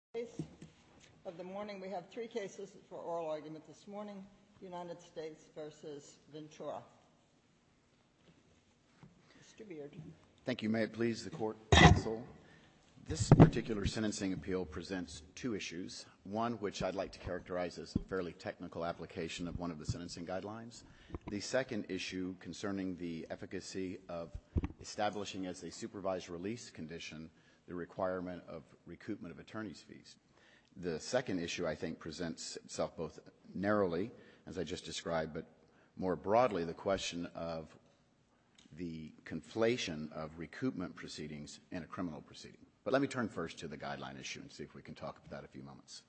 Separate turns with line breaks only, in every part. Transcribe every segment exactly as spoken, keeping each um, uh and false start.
Case of the morning. We have three cases for oral argument this morning. United States versus Ventura. Mister Beard.
Thank you. May it please the court, counsel. This particular sentencing appeal presents two issues. One, which I'd like to characterize as a fairly technical application of one of the sentencing guidelines. The second issue concerning the efficacy of establishing as a supervised release condition the requirement of recoupment of attorney's fees. The second issue, I think, presents itself both narrowly, as I just described, but more broadly, the question of the conflation of recoupment proceedings in a criminal proceeding. But let me turn first to the guideline issue and see if we can talk about that a few moments.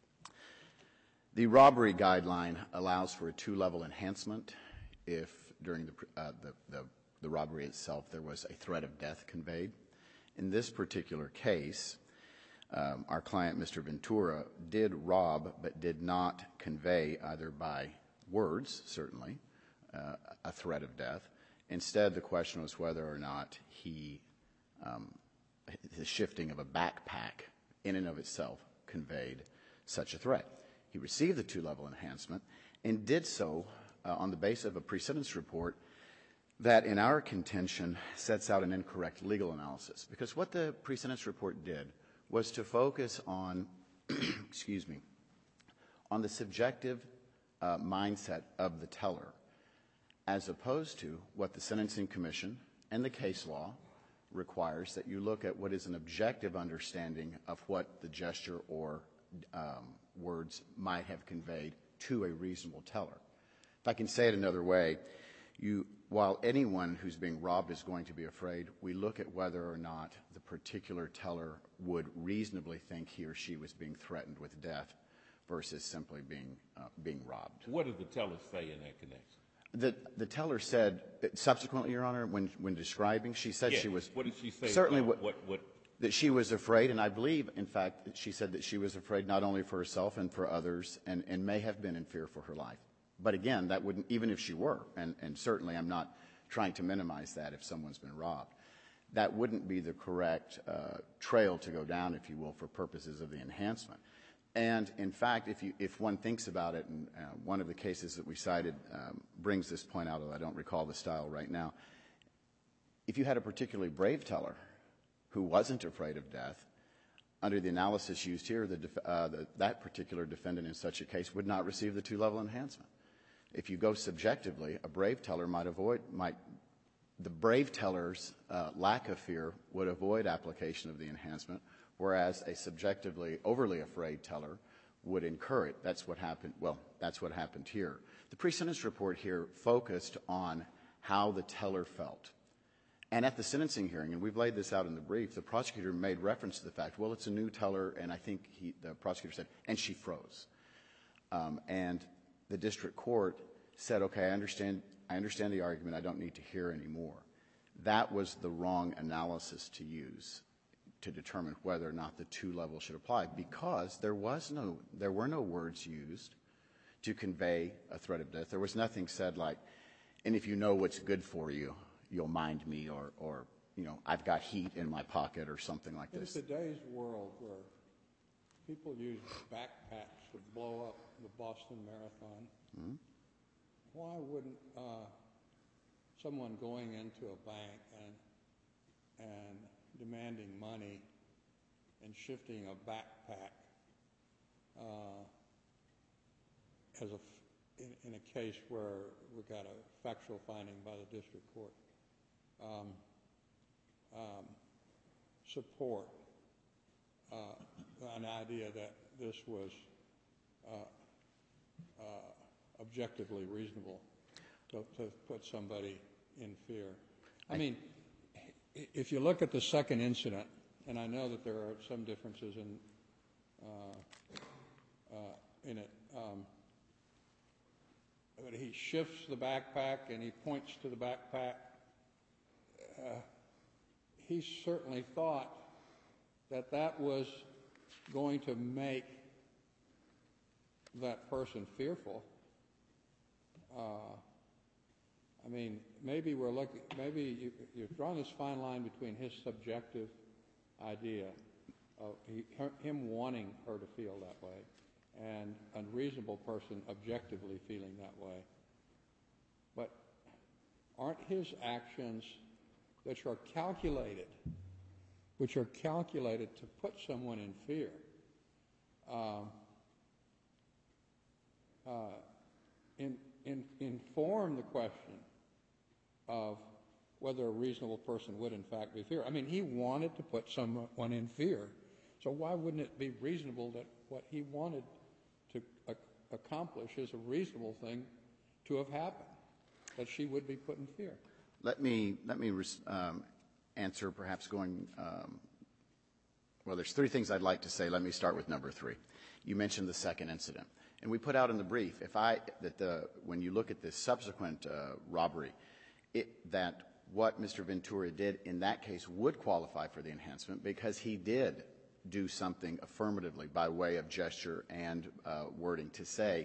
The robbery guideline allows for a two-level enhancement if during the, uh, the, the, the robbery itself there was a threat of death conveyed. In this particular case, um, our client, Mister Ventura, did rob but did not convey, either by words, certainly, uh, a threat of death. Instead, the question was whether or not he, um, the shifting of a backpack in and of itself conveyed such a threat. He received the two-level enhancement and did so uh, on the basis of a pre-sentence report that, in our contention, sets out an incorrect legal analysis. Because what the pre-sentence report did was to focus on, excuse me, on the subjective uh, mindset of the teller, as opposed to what the Sentencing Commission and the case law requires, that you look at what is an objective understanding of what the gesture or um, words might have conveyed to a reasonable teller. If I can say it another way, you, while anyone who's being robbed is going to be afraid, we look at whether or not the particular teller would reasonably think he or she was being threatened with death versus simply being uh, being robbed.
What did the teller say in that connection?
The the teller said, subsequently, Your Honor, when when describing, she said
yes.
she was
what did she say
certainly
what,
what,
what, what
that she was afraid, and I believe, in fact, that she said that she was afraid not only for herself and for others, and, and may have been in fear for her life. But again, that wouldn't, even if she were, and, and certainly I'm not trying to minimize that if someone's been robbed, that wouldn't be the correct uh, trail to go down, if you will, for purposes of the enhancement. And in fact, if you, if one thinks about it, and uh, one of the cases that we cited um, brings this point out, although I don't recall the style right now, if you had a particularly brave teller who wasn't afraid of death, under the analysis used here, the def uh, the, that particular defendant in such a case would not receive the two-level enhancement. If you go subjectively, a brave teller might avoid, might, the brave teller's uh, lack of fear would avoid application of the enhancement, whereas a subjectively overly afraid teller would incur it. That's what happened, well, that's what happened here. The pre-sentence report here focused on how the teller felt. And at the sentencing hearing, and we've laid this out in the brief, the prosecutor made reference to the fact, well, it's a new teller, and I think he, the prosecutor said, and she froze. Um, and the district court said, okay, I understand, I understand the argument, I don't need to hear anymore. That was the wrong analysis to use to determine whether or not the two levels should apply, because there was no, there were no words used to convey a threat of death. There was nothing said like, and if you know what's good for you, you'll mind me, or, or you know, I've got heat in my pocket, or something like this.
In today's world where people use backpacks to blow up the Boston Marathon, mm-hmm. why wouldn't uh, someone going into a bank and, and demanding money and shifting a backpack uh, as a, in, in a case where we got a factual finding by the district court, um, um, support uh, an idea that this was uh, uh, objectively reasonable to, to put somebody in fear? I mean, if you look at the second incident, and I know that there are some differences in uh, uh, in it, um, but he shifts the backpack and he points to the backpack. Uh, he certainly thought that that was going to make that person fearful. Uh, I mean, maybe we're looking, maybe you, you've drawn this fine line between his subjective idea of he, her, him wanting her to feel that way, and a reasonable person objectively feeling that way. But aren't his actions, which are calculated, which are calculated to put someone in fear, uh, uh, in, in, inform the question of whether a reasonable person would in fact be fear? I mean, he wanted to put someone in fear, so why wouldn't it be reasonable that what he wanted to uh, accomplish is a reasonable thing to have happened, that she would be put in fear?
Let me, let me um, answer perhaps going, um, well, there's three things I'd like to say. Let me start with number three. You mentioned the second incident. And we put out in the brief, if I, that the, when you look at the subsequent uh, robbery, it, that what Mister Ventura did in that case would qualify for the enhancement because he did do something affirmatively by way of gesture and uh, wording to say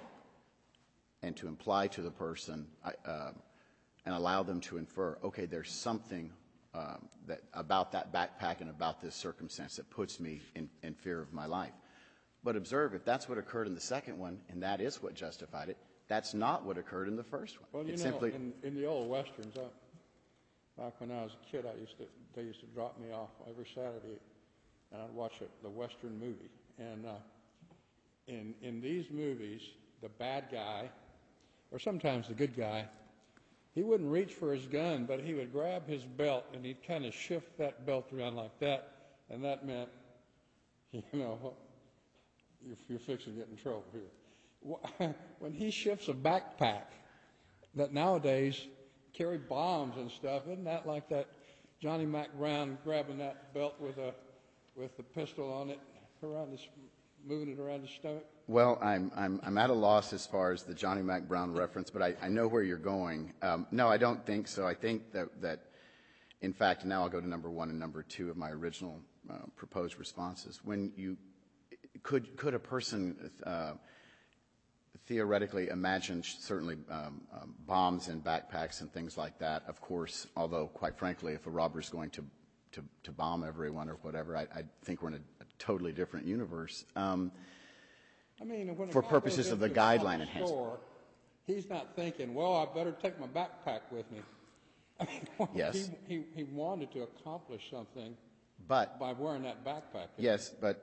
and to imply to the person uh, and allow them to infer, okay, there's something um, that about that backpack and about this circumstance that puts me in, in fear of my life. But observe, if that's what occurred in the second one, and that is what justified it, that's not what occurred in the first one.
Well, you
it's
know,
simply
in, in the old Westerns, I, back when I was a kid, I used to, they used to drop me off every Saturday, and I'd watch a, the Western movie. And uh, in, in these movies, the bad guy, or sometimes the good guy, he wouldn't reach for his gun, but he would grab his belt, and he'd kind of shift that belt around like that, and that meant, you know, you're, you're fixing to get in trouble here. When he shifts a backpack that nowadays carry bombs and stuff, isn't that like that Johnny Mac Brown grabbing that belt with a with the pistol on it, around his, moving it around his stomach?
Well, I'm, I'm, I'm at a loss as far as the Johnny Mac Brown reference, but I, I know where you're going. Um, no, I don't think so. I think that, that, in fact, now I'll go to number one and number two of my original uh, proposed responses. When you, could, could a person uh, theoretically imagine certainly um, um, bombs in backpacks and things like that? Of course, although, quite frankly, if a robber's going to, to, to bomb everyone or whatever, I, I think we're in a, a totally different universe. Um,
I mean, when a
for
guy
purposes
goes
of the
into a
guideline
store,
enhancement.
He's not thinking, well, I better take my backpack with me. I mean,
Yes.
he, he, he wanted to accomplish something
But,
by wearing that backpack.
yes, but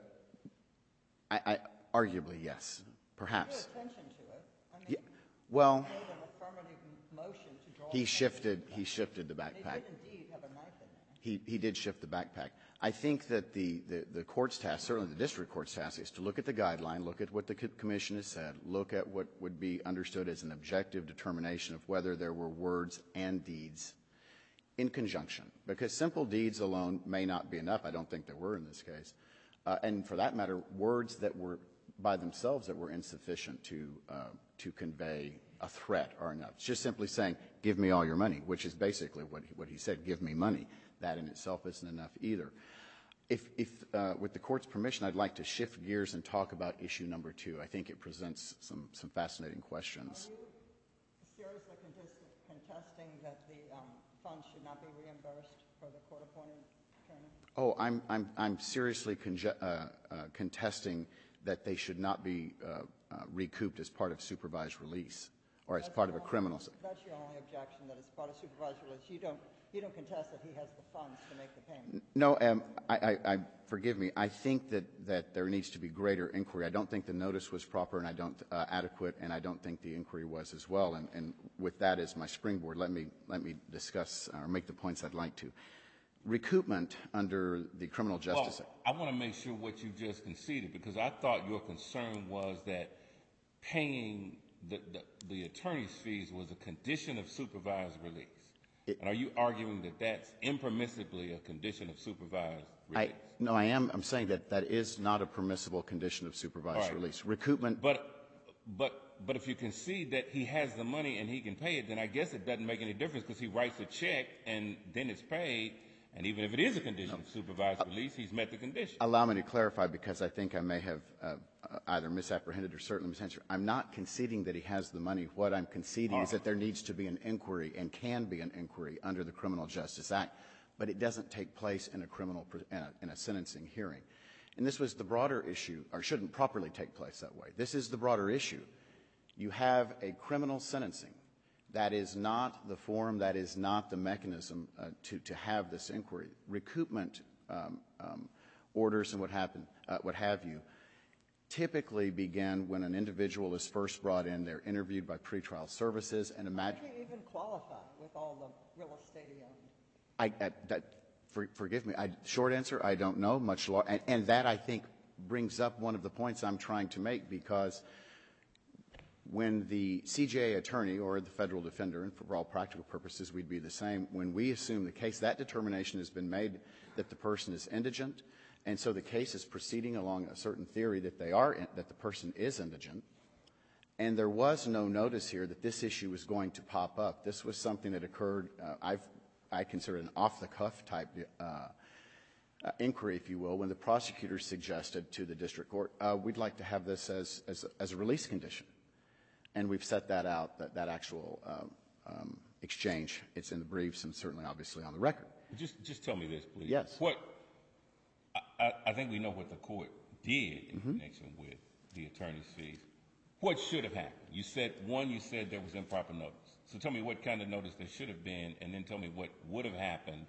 I, I arguably, yes, perhaps.
Drew attention to it. I mean,
Yeah, well,
made an affirmative motion to draw
he
attention
shifted,
to
he
that.
shifted the
He
backpack.
did indeed have a knife in there.
He, he did shift the backpack. I think that the, the, the court's task, certainly the district court's task, is to look at the guideline, look at what the co- commission has said, look at what would be understood as an objective determination of whether there were words and deeds in conjunction. Because simple deeds alone may not be enough. I don't think there were in this case. Uh, and for that matter, words that were by themselves that were insufficient to, uh, to convey a threat are enough. It's just simply saying, give me all your money, which is basically what he, what he said, give me money. That in itself isn't enough either. If, if uh, with the court's permission, I'd like to shift gears and talk about issue number two. I think it presents some, some fascinating questions.
Are you seriously contesting, contesting that the um, funds should not be reimbursed for the court-appointed attorney?
Oh, I'm, I'm, I'm seriously conge- uh, uh, contesting that they should not be uh, uh, recouped as part of supervised release or as
That's
part of a
your
criminal.
only- That's your only objection, that it's part of supervised release. You don't, you don't contest that he has the funds to make the payment.
No, um, I, I, I, forgive me. I think that, that there needs to be greater inquiry. I don't think the notice was proper and I don't uh, adequate, and I don't think the inquiry was as well. And, and with that as my springboard, let me let me discuss or make the points I'd like to. Recoupment under the Criminal Justice
Well,
Act.
I want to make sure what you just conceded, because I thought your concern was that paying the, the, the attorney's fees was a condition of supervised release.
It-
and are you arguing that that's impermissibly a condition of supervised
I,
release?
no, I am. I'm saying that that is not a permissible condition of supervised
All right.
release. Recoupment.
But, but, but if you concede that he has the money and he can pay it, then I guess it doesn't make any difference because he writes a check and then it's paid. And even if it is a condition of supervised release, he's met the condition.
Allow me to clarify, because I think I may have uh, uh, either misapprehended or certainly misanswered. I'm not conceding that he has the money. What I'm conceding is that there needs to be an inquiry and can be an inquiry under the Criminal Justice Act. but it doesn't take place in a criminal, in a, in a sentencing hearing. And this was the broader issue, or shouldn't properly take place that way. This is the broader issue. You have a criminal sentencing. That is not the forum, that is not the mechanism uh, to, to have this inquiry. Recoupment um, um, orders and what, happen, uh, what have you typically begin when an individual is first brought in. They're interviewed by pretrial services and imagine.
How do you even qualify with all the real estate he owned?
I, I, that, for, forgive me. I, short answer, I don't know much. Law, and, and that I think brings up one of the points I'm trying to make, because when the C J A attorney or the federal defender, and for all practical purposes we'd be the same, when we assume the case, that determination has been made that the person is indigent, and so the case is proceeding along a certain theory that they are, that the person is indigent, and there was no notice here that this issue was going to pop up. This was something that occurred, uh, I've, I consider an off-the-cuff type uh, uh, inquiry, if you will, when the prosecutor suggested to the district court, uh, we'd like to have this as, as, as a release condition. And we've set that out, that, that actual um, um, exchange. It's in the briefs and certainly obviously on the record.
Just, just tell me this, please.
Yes.
What, I, I think we know what the court did in
Mm-hmm.
connection with the attorney's fees. What should have happened? You said, one, you said there was improper notice. So tell me what kind of notice there should have been, and then tell me what would have happened.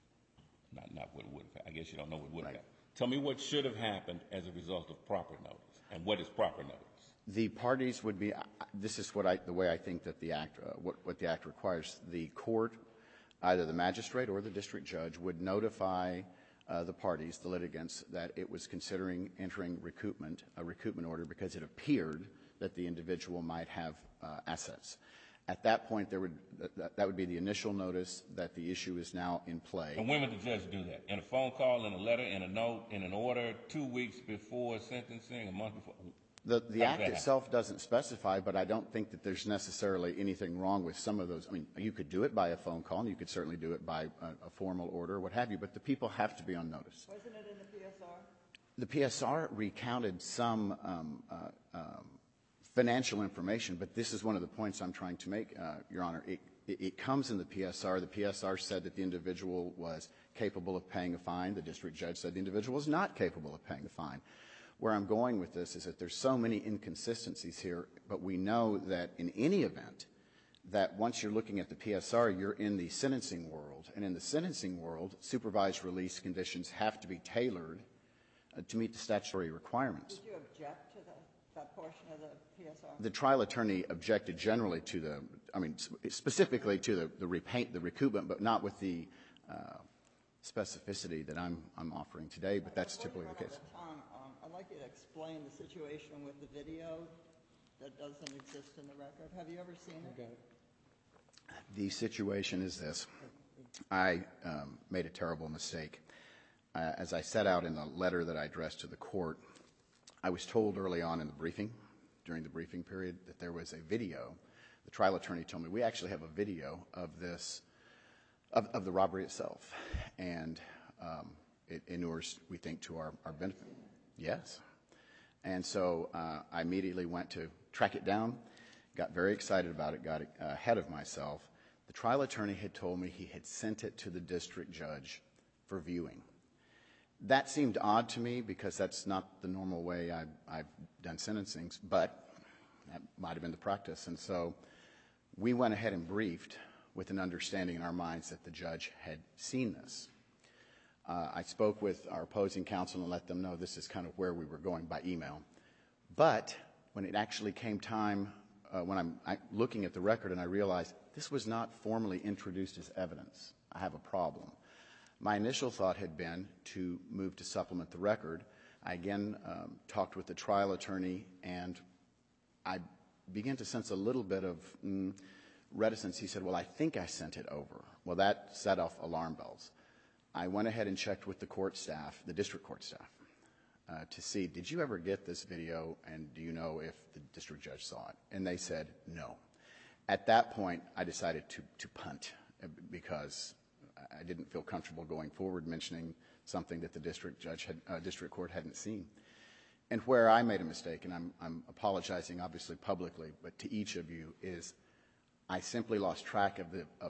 Not, not what would have happened. I guess you don't know what would have
Right.
happened. Tell me what should have happened as a result of proper notice, and what is proper notice?
The parties would be, uh, this is what I, the way I think that the act, uh, what, what the act requires. The court, either the magistrate or the district judge, would notify uh, the parties, the litigants, that it was considering entering recoupment, a recoupment order, because it appeared that the individual might have uh, assets. At that point, there would, that, that would be the initial notice that the issue is now in play.
And when would the judge do that? In a phone call, in a letter, in a note, in an order, two weeks before sentencing, a month before?
The, the
How does
act
that
itself doesn't specify, but I don't think that there's necessarily anything wrong with some of those. I mean, you could do it by a phone call, and you could certainly do it by a, a formal order, or what have you, but the people have to be on notice.
Wasn't it in the P S R?
The P S R recounted some um, uh, um, financial information, but this is one of the points I'm trying to make, uh, Your Honor. It, it, it comes in the P S R. The P S R said that the individual was capable of paying a fine. The district judge said the individual was not capable of paying a fine. Where I'm going with this is that there's so many inconsistencies here, but we know that in any event, that once you're looking at the P S R, you're in the sentencing world. And in the sentencing world, supervised release conditions have to be tailored uh, to meet the statutory requirements.
Did you object to the, that portion of the P S R?
The trial attorney objected generally to the, I mean, specifically to the, the repaint, the recoupment, but not with the uh, specificity that I'm, I'm offering today, but that's
Before
typically
you
the
run
case.
out of time, um, I'd like you to explain the situation with the video that doesn't exist in the record. Have you ever seen it?
Okay.
The situation is this. I um, made a terrible mistake. Uh, as I set out in the letter that I addressed to the court, I was told early on in the briefing, during the briefing period, that there was a video. The trial attorney told me, we actually have a video of this, of, of the robbery itself. And um, it inures, we think, to our, our benefit. Yes. And so uh, I immediately went to track it down, got very excited about it, got ahead of myself. The trial attorney had told me he had sent it to the district judge for viewing. That seemed odd to me because that's not the normal way I've, I've done sentencings, but that might have been the practice. And so we went ahead and briefed with an understanding in our minds that the judge had seen this. Uh, I spoke with our opposing counsel and let them know this is kind of where we were going by email. But when it actually came time, uh, when I'm I, looking at the record and I realized this was not formally introduced as evidence, I have a problem. My initial thought had been to move to supplement the record. I again um, talked with the trial attorney, and I began to sense a little bit of mm, reticence. He said, well, I think I sent it over. Well, that set off alarm bells. I went ahead and checked with the court staff, the district court staff, uh, to see, did you ever get this video, and do you know if the district judge saw it? And they said no. At that point, I decided to, to punt because I didn't feel comfortable going forward mentioning something that the district judge had, uh, district court hadn't seen. And where I made a mistake, and I'm, I'm apologizing obviously publicly, but to each of you, is I simply lost track of the, of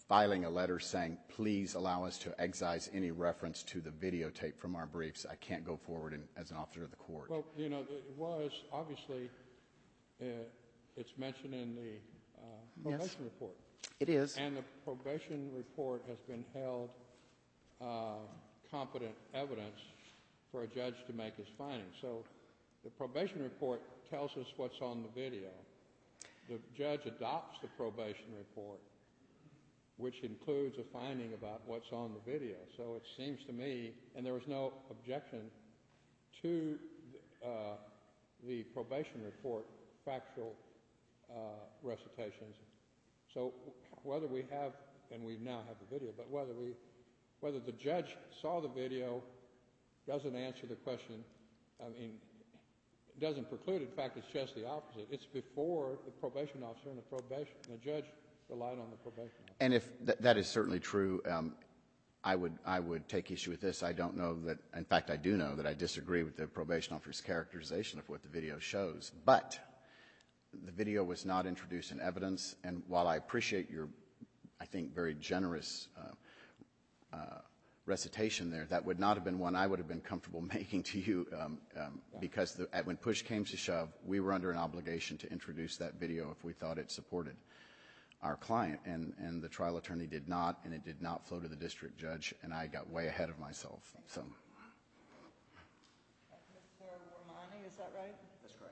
filing a letter saying, please allow us to excise any reference to the videotape from our briefs. I can't go forward in, as an officer of the court.
Well, you know, it was, obviously, uh, it's mentioned in the uh, probation
Yes.
report.
It is.
And the probation report has been held uh, competent evidence for a judge to make his findings. So the probation report tells us what's on the video. The judge adopts the probation report, which includes a finding about what's on the video. So it seems to me, and there was no objection to uh, the probation report factual uh, recitations. So whether we have, and we now have the video, but whether we, whether the judge saw the video doesn't answer the question. I mean, it doesn't preclude it. In fact, it's just the opposite. It's before the probation officer and the probation, and the judge relied on the probation officer.
And if th- that is certainly true, um, I would I would take issue with this. I don't know that, in fact, I do know that I disagree with the probation officer's characterization of what the video shows. But the video was not introduced in evidence, and while I appreciate your, I think, very generous uh, uh, recitation there, that would not have been one I would have been comfortable making to you um, um, because the, at, when push came to shove, we were under an obligation to introduce that video if we thought it supported our client, and, and the trial attorney did not, and it did not flow to the district judge, and I got way ahead of myself. So,
Mister Romani, is that right?
that's correct.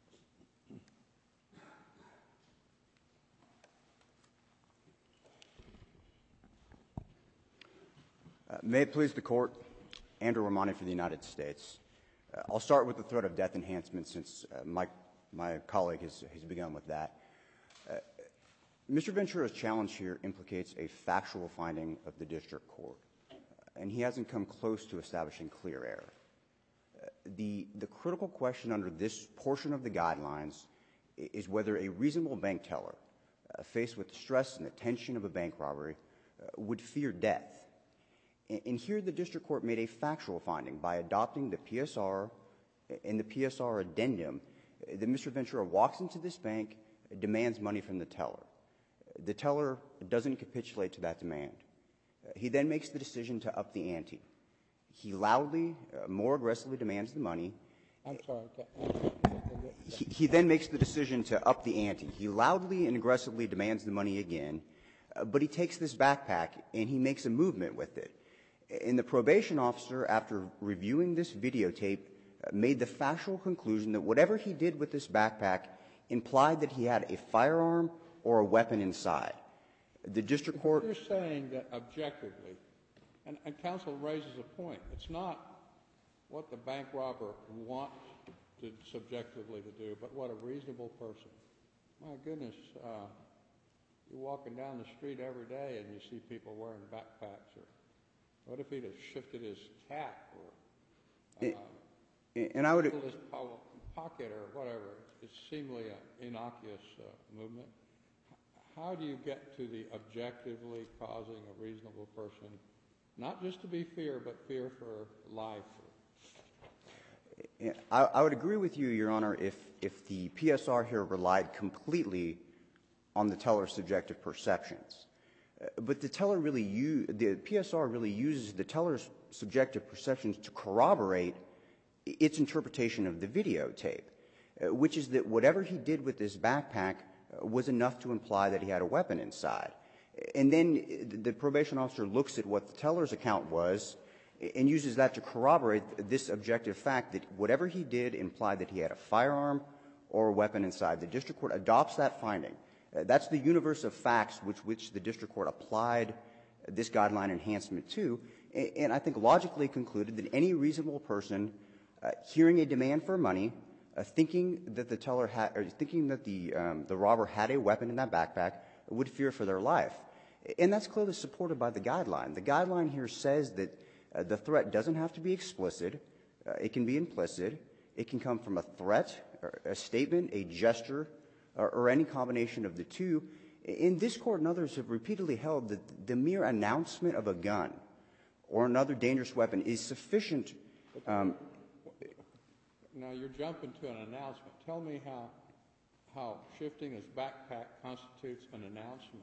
Uh, may it please the Court, Andrew Romani for the United States. Uh, I'll start with the threat of death enhancement since uh, my, my colleague has, has begun with that. Uh, Mister Ventura's challenge here implicates a factual finding of the district court, uh, and he hasn't come close to establishing clear error. Uh, the, the critical question under this portion of the guidelines is whether a reasonable bank teller, uh, faced with the stress and the tension of a bank robbery, uh, would fear death. And here the district court made a factual finding by adopting the P S R and the P S R addendum that Mister Ventura walks into this bank, demands money from the teller. The teller doesn't capitulate to that demand. He then makes the decision to up the ante. He loudly, uh, more aggressively demands the money.
I'm sorry.
He, he then makes the decision to up the ante. He loudly and aggressively demands the money again, uh, but he takes this backpack and he makes a movement with it. And the probation officer, after reviewing this videotape, uh, made the factual conclusion that whatever he did with this backpack implied that he had a firearm or a weapon inside. The district court...
You're saying that objectively, and, and counsel raises a point, it's not what the bank robber wants to subjectively to do, but what a reasonable person. My goodness, uh, you're walking down the street every day and you see people wearing backpacks, or what if he'd have shifted his cap or uh,
and I would...
pulled his po- pocket or whatever? It's seemingly an innocuous uh, movement. How do you get to the objectively causing a reasonable person, not just to be fear, but fear for life?
I, I would agree with you, Your Honor, if, if the P S R here relied completely on the teller's subjective perceptions. Uh, but the teller really use, the P S R really uses the teller's subjective perceptions to corroborate its interpretation of the videotape, uh, which is that whatever he did with this backpack uh, was enough to imply that he had a weapon inside. And then the probation officer looks at what the teller's account was and uses that to corroborate this objective fact that whatever he did implied that he had a firearm or a weapon inside. The district court adopts that finding. Uh, that's the universe of facts which, which the district court applied this guideline enhancement to, and, and I think logically concluded that any reasonable person uh, hearing a demand for money, uh, thinking that the teller had, or thinking that the um, the robber had a weapon in that backpack, would fear for their life, and that's clearly supported by the guideline. The guideline here says that uh, the threat doesn't have to be explicit; uh, it can be implicit. It can come from a threat, or a statement, a gesture, or, or any combination of the two. In this court and others have repeatedly held that the mere announcement of a gun or another dangerous weapon is sufficient. Um,
now you're jumping to an announcement. Tell me how how shifting his backpack constitutes an announcement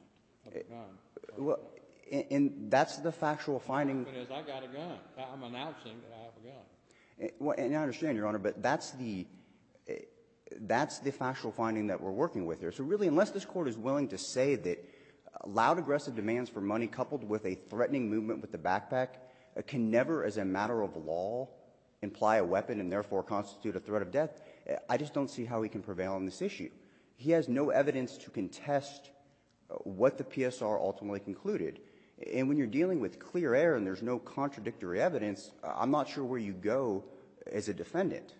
of a gun.
Well, and, and that's the factual finding.
But as I got a gun, I'm announcing that I have a gun.
Eh, Well, and I understand, Your Honor, but that's the eh, that's the factual finding that we're working with here. So really, unless this Court is willing to say that loud, aggressive demands for money coupled with a threatening movement with the backpack uh, can never, as a matter of law, imply a weapon and therefore constitute a threat of death, eh, I just don't see how he can prevail on this issue. He has no evidence to contest uh, what the P S R ultimately concluded. And when you're dealing with clear air and there's no contradictory evidence, uh, I'm not sure where you go as a defendant.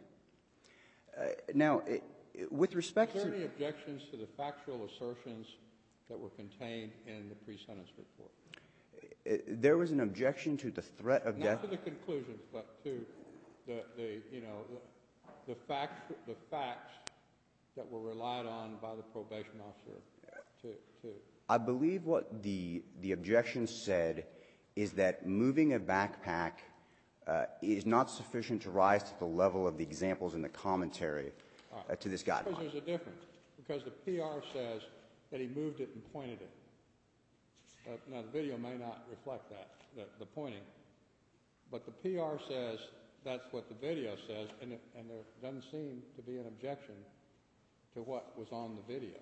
Uh, now, it, it, with respect
Is there
to...
any objections to the factual assertions that were contained in the pre-sentence report?
Uh, there was an objection to the threat of death.
Not to the conclusions, but to the, the you know, the, the, fact, the facts that were relied on by the probation officer to, to
I believe what the, the objection said is that moving a backpack uh, is not sufficient to rise to the level of the examples in the commentary uh, to this
Because
guideline.
there's a difference. Because the P R says that he moved it and pointed it. Uh, now, the video may not reflect that, the, the pointing. But the P R says that's what the video says, and, it, and there doesn't seem to be an objection to what was on the video.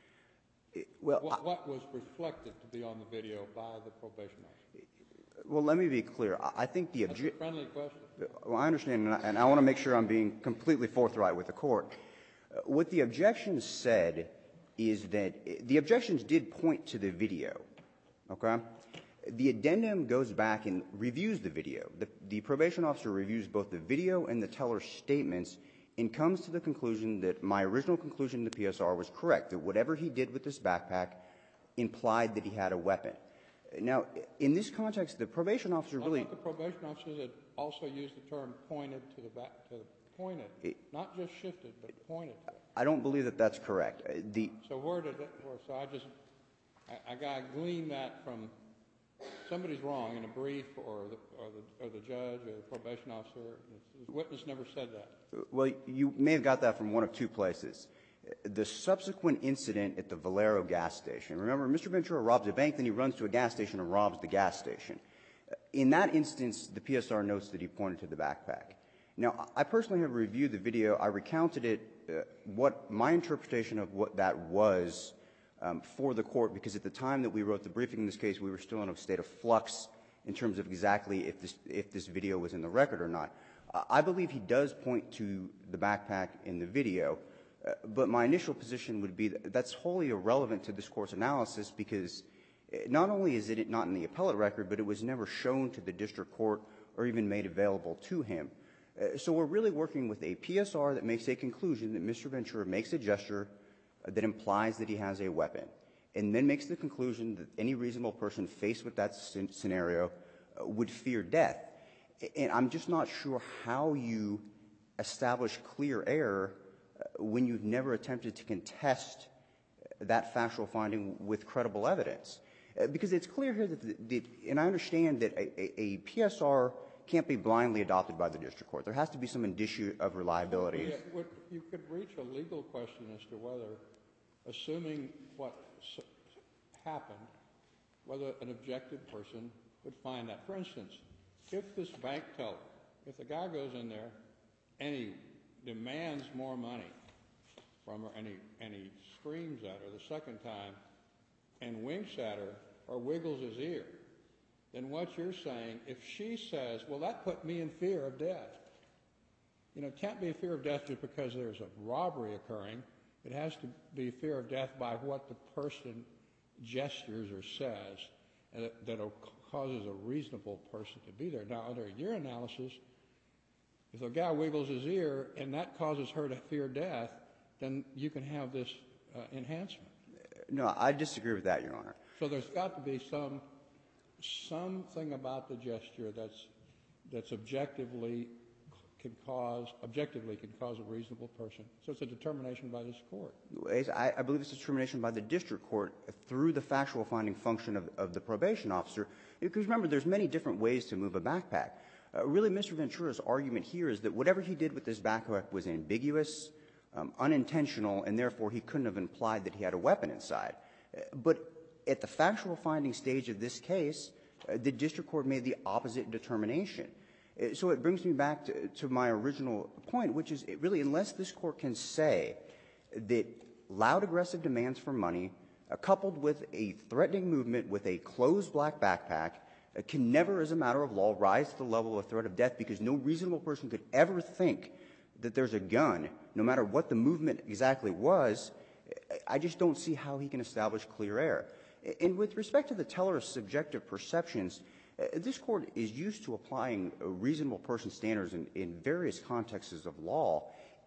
It- well,
What, what was reflected to be on the video by the probation officer?
well, let me be clear. I, I think the
That's a
objection...
friendly question.
Well, I understand, and I, and I want to make sure I'm being completely forthright with the Court. Uh, what the objections said is that the objections did point to the video, okay? The addendum goes back and reviews the video. The, the probation officer reviews both the video and the teller's statements and comes to the conclusion that my original conclusion in the P S R was correct, that whatever he did with this backpack implied that he had a weapon. Now, in this context, the probation officer
I
really...
thought the probation officer had also used the term pointed to the back, to pointed,
It-
not just shifted, but pointed to it.
I don't believe that that's correct. Uh, The,
So where did it, where, so I just, I, I gotta glean that from, somebody's wrong in a brief, or the, or the, or the judge, or the probation officer, the witness never said that.
Well, you may have got that from one of two places. The subsequent incident at the Valero gas station. Remember, Mister Ventura robs a bank, then he runs to a gas station and robs the gas station. In that instance, the P S R notes that he pointed to the backpack. Now, I personally have reviewed the video. I recounted it, uh, what my interpretation of what that was um, for the Court, because at the time that we wrote the briefing in this case, we were still in a state of flux in terms of exactly if this, if this video was in the record or not. I believe he does point to the backpack in the video, uh, but my initial position would be that that's wholly irrelevant to this Court's analysis because not only is it not in the appellate record, but it was never shown to the district court or even made available to him. Uh, so we're really working with a P S R that makes a conclusion that Mister Ventura makes a gesture uh, that implies that he has a weapon, and then makes the conclusion that any reasonable person faced with that sc- scenario uh, would fear death. And I'm just not sure how you establish clear error uh, when you've never attempted to contest that factual finding with credible evidence. Uh, because it's clear here that, the, the, and I understand that a, a, a P S R can't be blindly adopted by the district court. There has to be some indicia of reliability.
Yeah, what, you could reach a legal question as to whether, assuming what s- happened, whether an objective person would find that. For instance, if this bank teller, if the guy goes in there and he demands more money from her and he, and he screams at her the second time and winks at her or wiggles his ear, then what you're saying, if she says, well, that put me in fear of death. You know, it can't be a fear of death just because there's a robbery occurring. It has to be fear of death by what the person gestures or says uh, that causes a reasonable person to be there. Now, under your analysis, if the guy wiggles his ear and that causes her to fear death, then you can have this uh, enhancement.
No, I disagree with that, Your Honor.
So there's got to be some something about the gesture that's that's objectively can cause objectively can cause a reasonable person. So it's a determination by this court.
I, I believe it's a determination by the district court through the factual finding function of, of the probation officer. Because remember, there's many different ways to move a backpack. Uh, really, Mister Ventura's argument here is that whatever he did with this backpack was ambiguous, um, unintentional, and therefore he couldn't have implied that he had a weapon inside. Uh, but At the factual finding stage of this case, uh, the district court made the opposite determination. Uh, so it brings me back to, to my original point, which is it really, unless this court can say that loud, aggressive demands for money, uh, coupled with a threatening movement with a closed black backpack, uh, can never, as a matter of law, rise to the level of a threat of death, because no reasonable person could ever think that there's a gun, no matter what the movement exactly was, I just don't see how he can establish clear error. And with respect to the teller's subjective perceptions, uh, this court is used to applying uh, reasonable person standards in, in various contexts of law.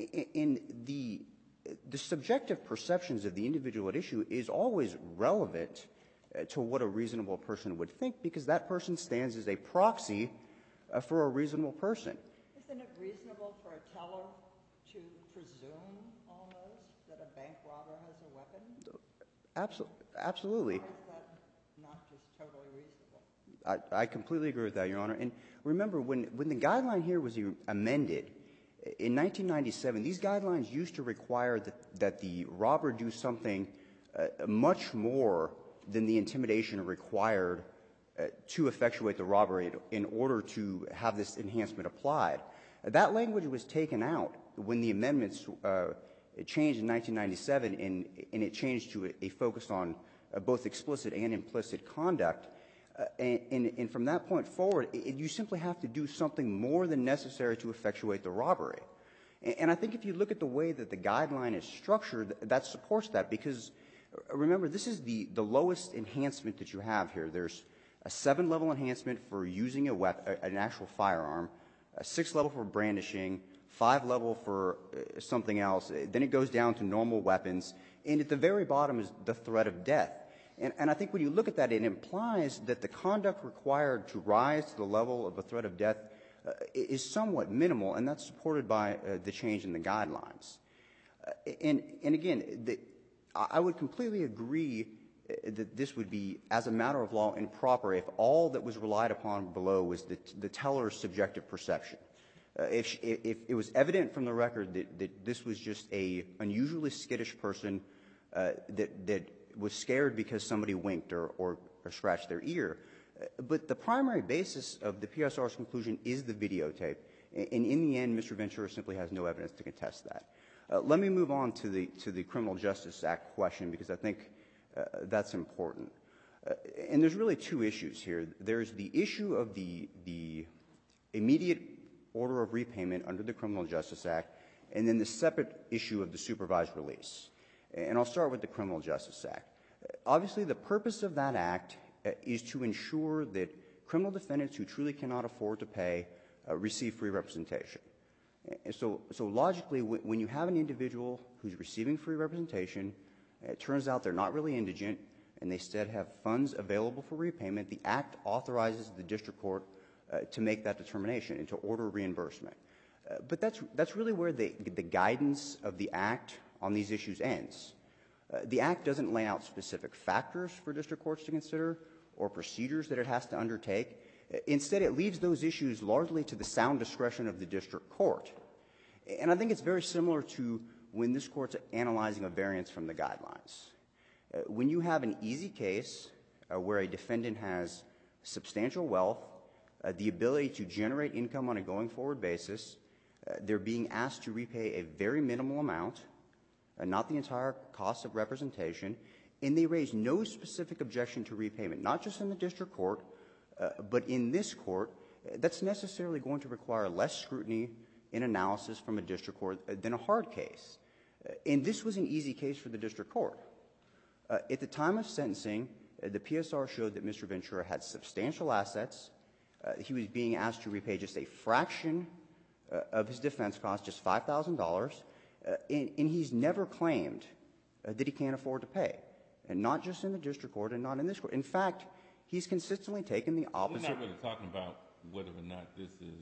In the the subjective perceptions of the individual at issue is always relevant uh, to what a reasonable person would think, because that person stands as a proxy uh, for a reasonable person.
Isn't it reasonable for a teller to presume almost that a bank robber has a weapon?
Absolutely. Absolutely.
Or is that not just totally reasonable?
I, I completely agree with that, Your Honor. And remember, when, when the guideline here was amended in nineteen ninety-seven, these guidelines used to require that, that the robber do something uh, much more than the intimidation required uh, to effectuate the robbery in order to have this enhancement applied. That language was taken out when the amendments uh, changed in nineteen ninety-seven, and, and it changed to a, a focus on uh, both explicit and implicit conduct. Uh, and, and, and from that point forward, it, you simply have to do something more than necessary to effectuate the robbery. And, and I think if you look at the way that the guideline is structured, that supports that, because uh, remember, this is the, the lowest enhancement that you have here. There's a seven-level enhancement for using a weapon, an actual firearm, a six-level for brandishing, five-level for uh, something else. Then it goes down to normal weapons, and at the very bottom is the threat of death. And, and I think when you look at that, it implies that the conduct required to rise to the level of a threat of death uh, is somewhat minimal, and that's supported by uh, the change in the guidelines. Uh, and, and again, the, I would completely agree that this would be, as a matter of law, improper if all that was relied upon below was the, the teller's subjective perception. Uh, if, she, if it was evident from the record that, that this was just a unusually skittish person uh, that, that was scared because somebody winked or, or, or scratched their ear. Uh, but the primary basis of the P S R's conclusion is the videotape. And, and in the end, Mister Ventura simply has no evidence to contest that. Uh, let me move on to the, to the Criminal Justice Act question, because I think uh, that's important. Uh, and there's really two issues here. There's the issue of the, the immediate order of repayment under the Criminal Justice Act, and then the separate issue of the supervised release. And I'll start with the Criminal Justice Act. Obviously, the purpose of that act uh, is to ensure that criminal defendants who truly cannot afford to pay uh, receive free representation. And so, so logically, w when you have an individual who's receiving free representation, it turns out they're not really indigent, and they instead have funds available for repayment, the act authorizes the district court uh, to make that determination and to order reimbursement. Uh, but that's, that's really where the, the guidance of the act on these issues ends. Uh, the act doesn't lay out specific factors for district courts to consider or procedures that it has to undertake. Uh, instead, it leaves those issues largely to the sound discretion of the district court. And I think it's very similar to when this court's analyzing a variance from the guidelines. Uh, when you have an easy case uh, where a defendant has substantial wealth, uh, the ability to generate income on a going-forward basis, uh, they're being asked to repay a very minimal amount, Uh, not the entire cost of representation, and they raise no specific objection to repayment, not just in the district court, uh, but in this court. Uh, that's necessarily going to require less scrutiny and analysis from a district court uh, than a hard case. Uh, and this was an easy case for the district court. Uh, at the time of sentencing, uh, the P S R showed that Mister Ventura had substantial assets. Uh, he was being asked to repay just a fraction uh, of his defense cost, just five thousand dollars. Uh, and, and he's never claimed uh, that he can't afford to pay, and not just in the district court and not in this court. In fact, he's consistently taken the opposite.
We're not really talking about whether or not this is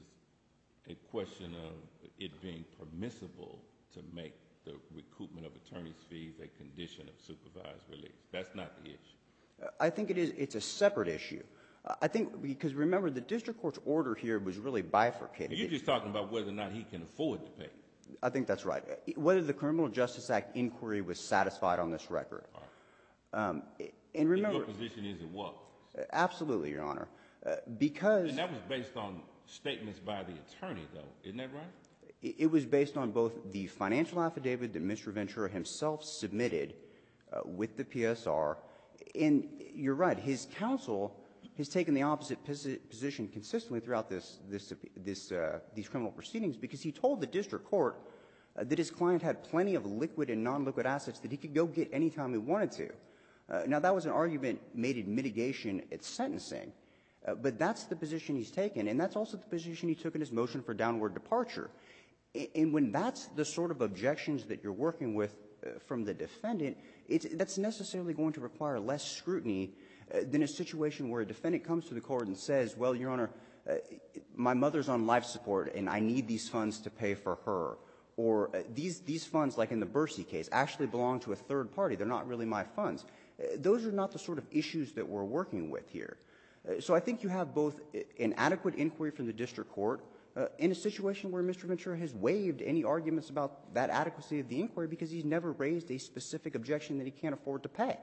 a question of it being permissible to make the recoupment of attorney's fees a condition of supervised release. That's not the issue.
Uh, I think it is. It's a separate issue. Uh, I think because remember, the district court's order here was really bifurcated.
You're just talking about whether or not he can afford to pay.
I think that's right. Whether the Criminal Justice Act inquiry was satisfied on this record. Um, and remember,
your position is it was.
Absolutely, Your Honor, uh, because
And that was based on statements by the attorney, though, isn't that right?
it, it was based on both the financial affidavit that Mister Ventura himself submitted uh, with the P S R, and you're right, his counsel has taken the opposite posi position consistently throughout this, this, this, uh, these criminal proceedings, because he told the district court uh, that his client had plenty of liquid and non-liquid assets that he could go get anytime he wanted to. Uh, now, that was an argument made in mitigation at sentencing, uh, but that's the position he's taken, and that's also the position he took in his motion for downward departure. And, and when that's the sort of objections that you're working with uh, from the defendant, it's, that's necessarily going to require less scrutiny uh, than a situation where a defendant comes to the court and says, well, Your Honor, uh, my mother's on life support, and I need these funds to pay for her. Or uh, these, these funds, like in the Bursey case, actually belong to a third party. They're not really my funds. Those are not the sort of issues that we're working with here. Uh, so I think you have both an adequate inquiry from the district court uh, in a situation where Mister Ventura has waived any arguments about that adequacy of the inquiry because he's never raised a specific objection that he can't afford to pay.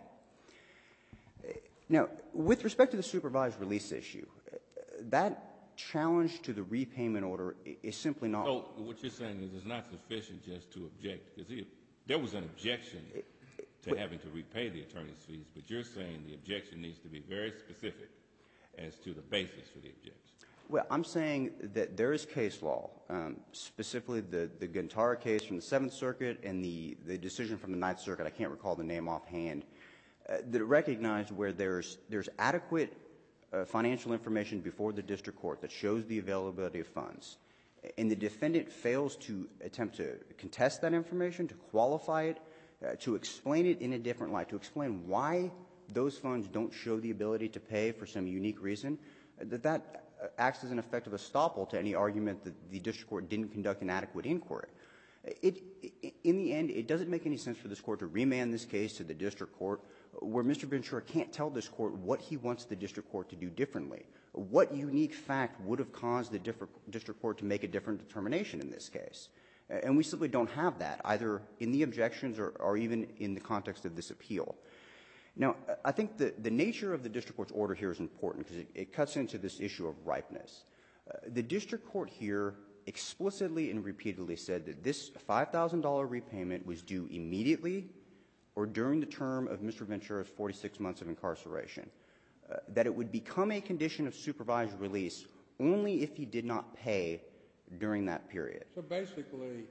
Uh, now, with respect to the supervised release issue, uh, that challenge to the repayment order is simply not.
So what you're saying is it's not sufficient just to object, because there was an objection to having to repay the attorney's fees, but you're saying the objection needs to be very specific as to the basis for the objection.
Well, I'm saying that there is case law, um, specifically the, the Gantara case from the Seventh Circuit and the, the decision from the Ninth Circuit, I can't recall the name offhand, uh, that recognize where there's, there's adequate uh, financial information before the district court that shows the availability of funds, and the defendant fails to attempt to contest that information, to qualify it, Uh, to explain it in a different light, to explain why those funds don't show the ability to pay for some unique reason, uh, that that uh, acts as an effective estoppel to any argument that the district court didn't conduct an adequate inquiry. It, it, in the end, it doesn't make any sense for this court to remand this case to the district court where Mister Ventura can't tell this court what he wants the district court to do differently. What unique fact would have caused the district court to make a different determination in this case? And we simply don't have that, either in the objections or, or even in the context of this appeal. Now, I think the, the nature of the district court's order here is important because it, it cuts into this issue of ripeness. Uh, the district court here explicitly and repeatedly said that this five thousand dollar repayment was due immediately or during the term of Mister Ventura's forty-six months of incarceration, uh, that it would become a condition of supervised release only if he did not pay during that period.
So basically,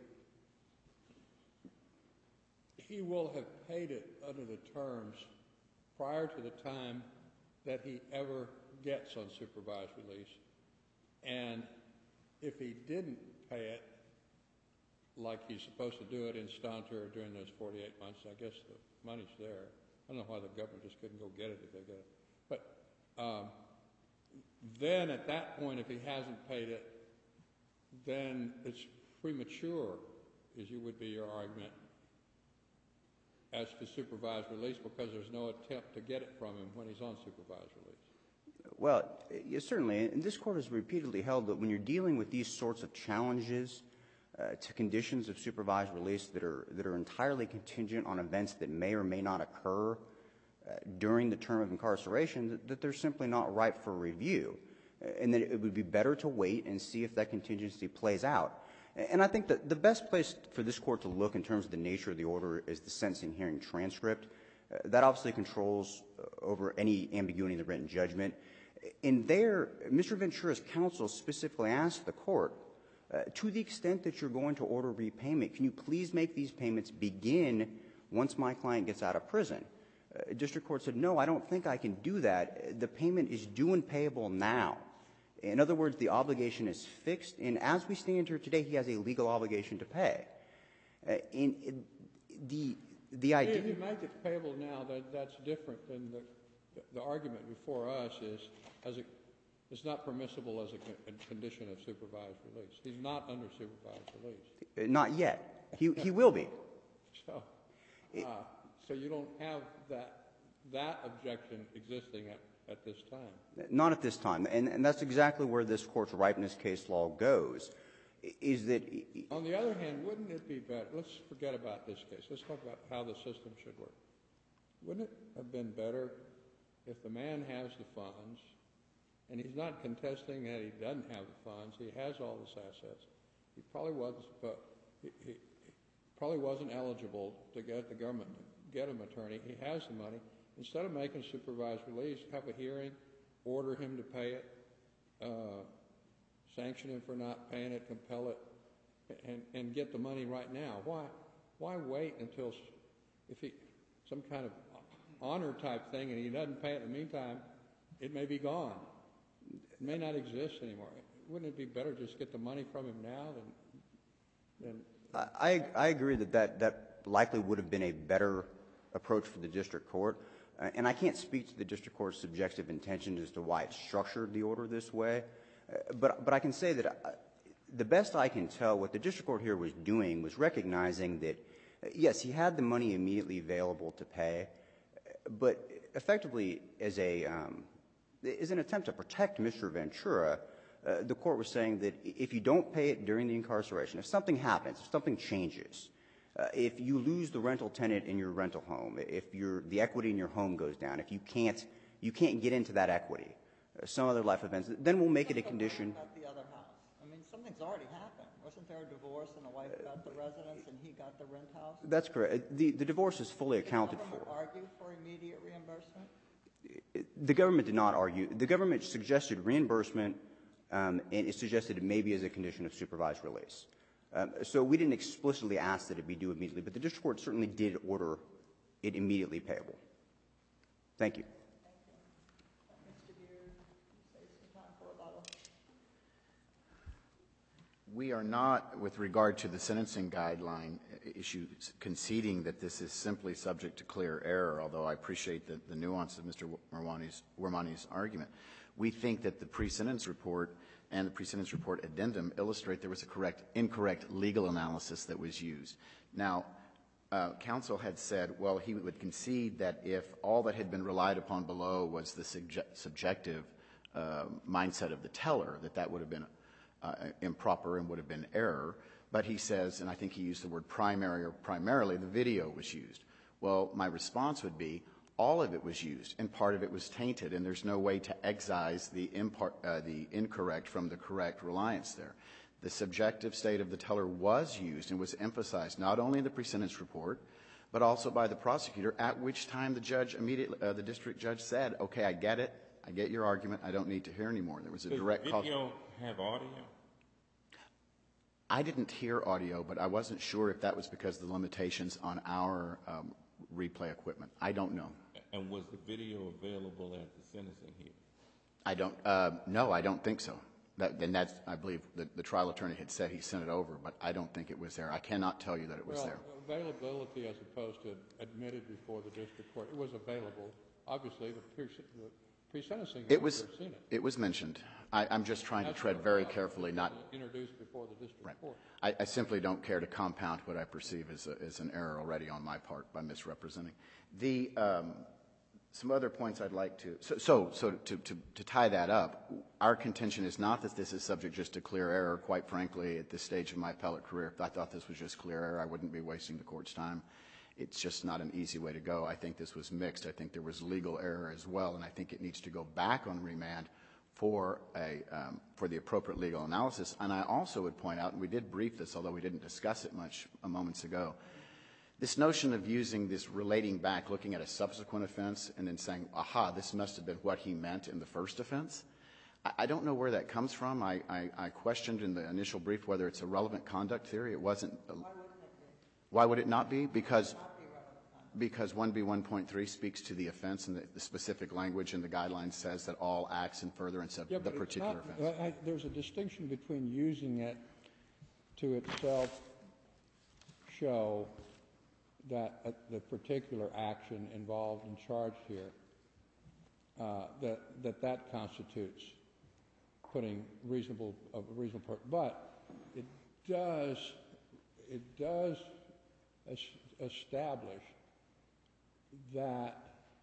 he will have paid it under the terms prior to the time that he ever gets on supervised release. And if he didn't pay it, like he's supposed to do it in Stanter during those forty-eight months, I guess the money's there. I don't know why the government just couldn't go get it if they get it. But um, then at that point, if he hasn't paid it, then it's premature, as you would be your argument, as to supervised release because there's no attempt to get it from him when he's on supervised release.
Well, yes, certainly. And this court has repeatedly held that when you're dealing with these sorts of challenges uh, to conditions of supervised release that are, that are entirely contingent on events that may or may not occur uh, during the term of incarceration, that, that they're simply not ripe for review, and that it would be better to wait and see if that contingency plays out. And I think that the best place for this court to look in terms of the nature of the order is the sentencing hearing transcript. Uh, that obviously controls uh, over any ambiguity in the written judgment. In there, Mister Ventura's counsel specifically asked the court, uh, to the extent that you're going to order repayment, can you please make these payments begin once my client gets out of prison? Uh, district court said, no, I don't think I can do that. The payment is due and payable now. In other words, the obligation is fixed, and as we stand here today, he has a legal obligation to pay. Uh, in, in the the idea,
if you make it payable now, that that's different than the the argument before us is as a, it's not permissible as a, con a condition of supervised release. He's not under supervised release.
Uh, not yet. He he will be.
So, uh, so you don't have that that objection existing at. at this time?
Not at this time. And, and that's exactly where this court's ripeness case law goes, is that...
On the other hand, wouldn't it be better, let's forget about this case. Let's talk about how the system should work. wouldn't it have been better if the man has the funds, and he's not contesting that he doesn't have the funds, he has all his assets, he probably wasn't, but he, he probably wasn't eligible to get the government to get him an attorney. He has the money. Instead of making supervised release, have a hearing, order him to pay it, uh, sanction him for not paying it, compel it, and, and get the money right now. Why, why wait until if he some kind of honor type thing and he doesn't pay it in the meantime, it may be gone. It may not exist anymore. Wouldn't it be better just get the money from him now than? than
I, I agree that, that that likely would have been a better approach for the district court. Uh, and I can't speak to the district court's subjective intention as to why it structured the order this way. Uh, but, but I can say that uh, the best I can tell, what the district court here was doing was recognizing that, uh, yes, he had the money immediately available to pay, but effectively as a um, as an attempt to protect Mister Ventura, uh, the court was saying that if you don't pay it during the incarceration, if something happens, if something changes, uh, if you lose the rental tenant in your rental home, if your the equity in your home goes down, if you can't you can't get into that equity, uh, some other life events, then we'll make it a condition.
About the other house. I mean, something's already happened. Wasn't there a divorce and the wife got the residence and he got the rent house?
That's correct. The the divorce is fully accounted
Did the government
for.
argue for immediate reimbursement?
The government did not argue. The government suggested reimbursement, um, and it suggested it maybe as a condition of supervised release. Um, so we didn't explicitly ask that it be due immediately, but the district court certainly did order it immediately payable. Thank you.
Thank you. Mister Beard, save some time for rebuttal.
We are not, with regard to the sentencing guideline issue, conceding that this is simply subject to clear error, although I appreciate the, the nuance of Mister Wermani's, Wermani's argument. We think that the pre-sentence report and the pre-sentence report addendum illustrate there was a correct, incorrect legal analysis that was used. Now, uh, counsel had said, well, he would concede that if all that had been relied upon below was the subje subjective uh, mindset of the teller, that that would have been Uh, improper and would have been error. But he says, and I think he used the word primary or primarily, the video was used. Well, my response would be all of it was used and part of it was tainted, and there's no way to excise the, impar uh, the incorrect from the correct reliance there. The subjective state of the teller was used and was emphasized not only in the pre-sentence report, but also by the prosecutor, at which time the judge immediately, uh, the district judge said, okay, I get it. I get your argument. I don't need to hear anymore. There was a
Does
direct
the
call.
video have audio?
I didn't hear audio, but I wasn't sure if that was because of the limitations on our um, replay equipment. I don't know.
And was the video available at the sentencing hearing?
I don't, uh, no, I don't think so. That, and that's, I believe, the, the trial attorney had said he sent it over, but I don't think it was there. I cannot tell you that it was
well,
there.
availability as opposed to admitted before the district court. It was available. Obviously, the, pre the pre-sentencing
It was,
seen it.
it was mentioned. I, I'm just trying to
That's
tread
what
very
it was.
carefully, not.
Introduced before the district
Right.
court.
I, I simply don't care to compound what I perceive as, a, as an error already on my part by misrepresenting. The, um, some other points I'd like to, so, so, so to, to, to tie that up, our contention is not that this is subject just to clear error. Quite frankly, at this stage of my appellate career, if I thought this was just clear error, I wouldn't be wasting the court's time. It's just not an easy way to go. I think this was mixed. I think there was legal error as well, and I think it needs to go back on remand for a um, for the appropriate legal analysis. And I also would point out, and we did brief this, although we didn't discuss it much a moments ago, this notion of using this relating back, looking at a subsequent offense, and then saying, aha, this must have been what he meant in the first offense. I, I don't know where that comes from. I, I, I questioned in the initial brief whether it's a relevant conduct theory. It wasn't. A, why would it not be? Because because one B one point three speaks to the offense, and the, the specific language in the guidelines says that all acts in furtherance of
Yeah,
the
but it's
particular
not,
offense.
I, there's a distinction between using it to itself show that uh, the particular action involved and charged here, uh, that, that that constitutes putting reasonable, a reasonable, per but it does, it does es establish that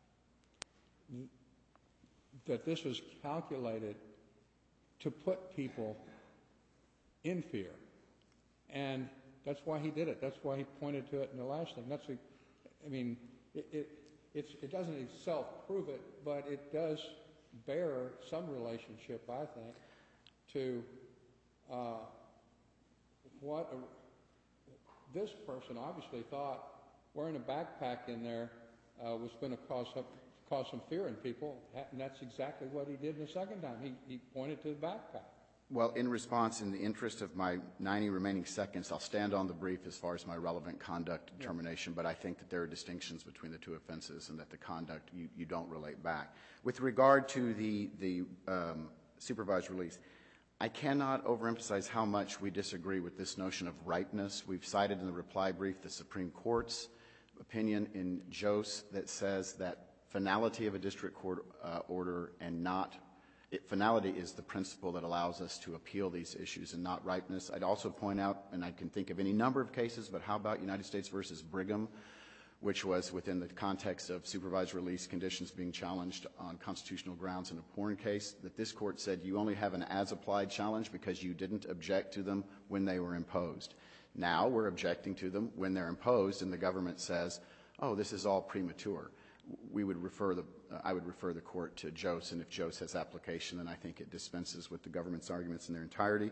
that this was calculated to put people in fear, and that's why he did it. That's why he pointed to it in the last thing. That's, a, I mean, it, it, it's, it doesn't itself prove it, but it does bear some relationship, I think, to uh, what a, this person obviously thought wearing a backpack in there uh, was going to cause some, cause some fear in people, and that's exactly what he did the second time. He, he pointed to the backpack.
Well, in response, in the interest of my ninety remaining seconds, I'll stand on the brief as far as my relevant conduct determination, but I think that there are distinctions between the two offenses and that the conduct you, you don't relate back. With regard to the, the um, supervised release, I cannot overemphasize how much we disagree with this notion of ripeness. We've cited in the reply brief the Supreme Court's opinion in Jose that says that finality of a district court uh, order and not It, finality is the principle that allows us to appeal these issues and not ripeness. I'd also point out, and I can think of any number of cases, but how about United States versus Brigham, which was within the context of supervised release conditions being challenged on constitutional grounds in a porn case, that this court said you only have an as-applied challenge because you didn't object to them when they were imposed. Now we're objecting to them when they're imposed, and the government says, oh, this is all premature. We would refer the, uh, I would refer the court to Jose, and if Jose has application, then I think it dispenses with the government's arguments in their entirety.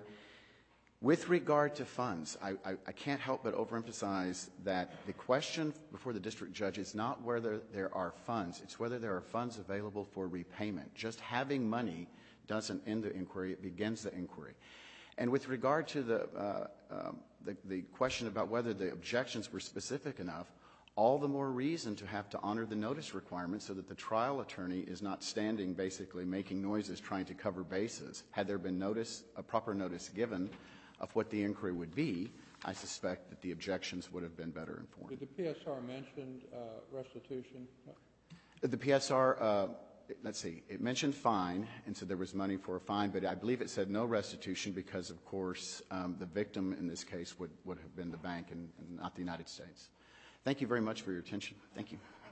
With regard to funds, I, I, I can't help but overemphasize that the question before the district judge is not whether there are funds, it's whether there are funds available for repayment. Just having money doesn't end the inquiry, it begins the inquiry. And with regard to the, uh, um, the, the question about whether the objections were specific enough, all the more reason to have to honor the notice requirement so that the trial attorney is not standing basically making noises trying to cover bases. Had there been notice, a proper notice given of what the inquiry would be, I suspect that the objections would have been better informed.
Did the P S R mention uh, restitution?
The P S R, uh, let's see, it mentioned fine, and so there was money for a fine, but I believe it said no restitution because, of course, um, the victim in this case would, would have been the bank and, and not the United States. Thank you very much for your attention. Thank you.